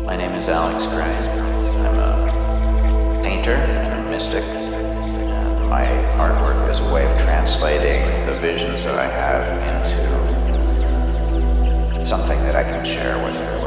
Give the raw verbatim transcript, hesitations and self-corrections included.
My name is Alex Gray. I'm a painter and a mystic. And my artwork is a way of translating the visions that I have into something that I can share with